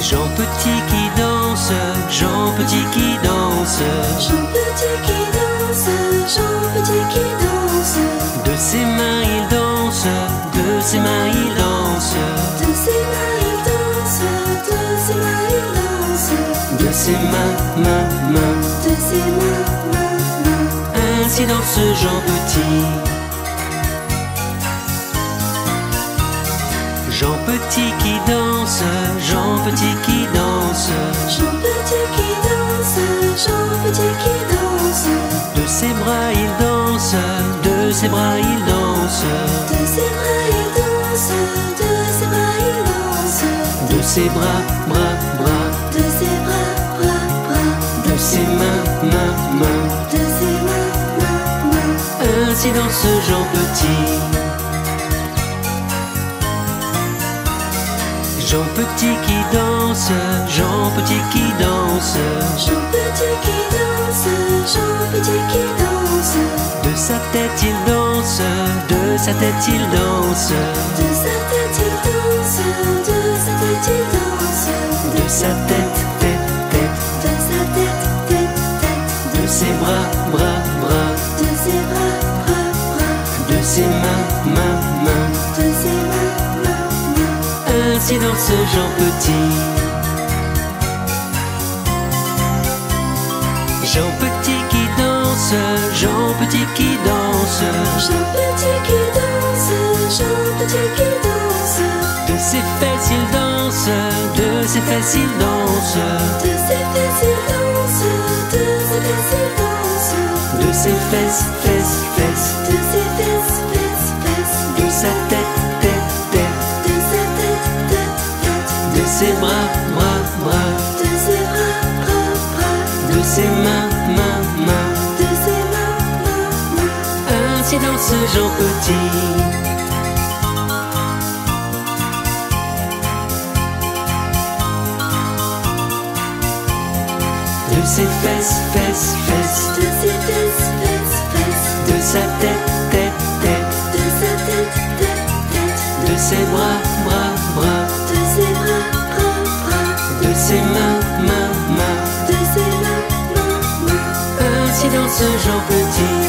Jean Petit qui danse, Jean Petit qui danse. Jean Petit qui danse, Jean Petit qui danse. De ses mains il danse, de ses mains il danse. De ses mains il danse, de ses mains il danse. De ses mains. De ses mains. Ainsi danse Jean Petit. Jean Petit qui danse, Jean Petit qui danse. Jean Petit qui danse, Jean Petit qui danse. De ses bras il danse, de ses bras il danse. De ses bras il danse, de ses bras il danse. De ses bras. De ses bras. De ses mains. De ses mains. Ainsi danse Jean Petit. Jean Petit qui danse, Jean Petit qui danse. Jean Petit qui danse, Jean Petit qui danse. De sa tête il danse, de sa tête il danse. De sa tête il danse, de sa tête il danse. De sa tête. De sa tête. De ses bras. De ses bras. De ses mains. De ses mains. Ainsi danse Jean Petit. Jean Petit qui danse, Jean Petit qui danse. Jean Petit qui danse, Jean Petit qui danse. De ses fesses il danse, de ses fesses il danse. De ses fesses il danse, de ses fesses il danse. De ses fesses. De ses fesses. De sa tête. De sa tête. De ses bras. De ses bras. De ses mains. De ses mains. Ainsi danse Jean Petit. De ses fesses. De ses fesses. De sa tête. De sa tête. De ses bras. De ses bras. De ses mains. De ses mains. Ainsi danse Jean Petit.